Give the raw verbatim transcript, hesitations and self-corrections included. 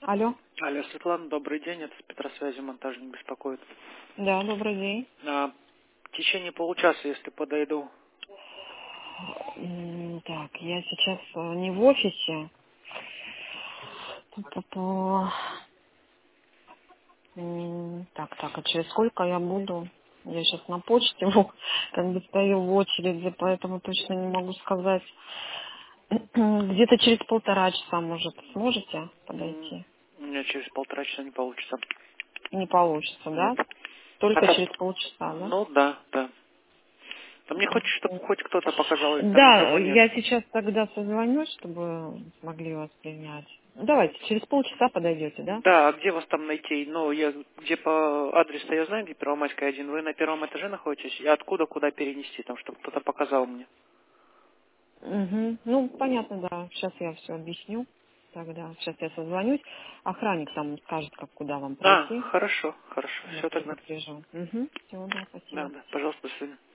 Алло. Алло, Светлана, добрый день. Это с Петросвязи монтажник беспокоит. Да, добрый день. А, в течение получаса, если подойду. М, Так, я сейчас э, не в офисе. Пу-пу-пу. М, Так, так, а через сколько я буду? Я сейчас на почте, вот, как бы стою в очереди, поэтому точно не могу сказать. Где-то через полтора часа, может, сможете М, подойти? У меня через полтора часа не получится. Не получится, Нет. да? Только Хотя, через полчаса, да? ну да, да. А мне хочется, чтобы хоть кто-то показал Да, альтернативу, нет. я сейчас тогда созвонюсь, чтобы смогли вас принять. Давайте, через полчаса подойдете, да? Да, а где вас там найти? Ну, я где по адресу я знаю, где Первомайская один. Вы на первом этаже находитесь? И откуда куда перенести, там, чтобы кто-то показал мне? Угу. Ну, понятно, да. Сейчас я все объясню. Тогда сейчас я созвонюсь. Охранник там скажет, как куда вам А, пройти. хорошо, хорошо. Я Все тогда. предупрежу. Угу. Все, да, Да, спасибо. да. Пожалуйста, до свидания.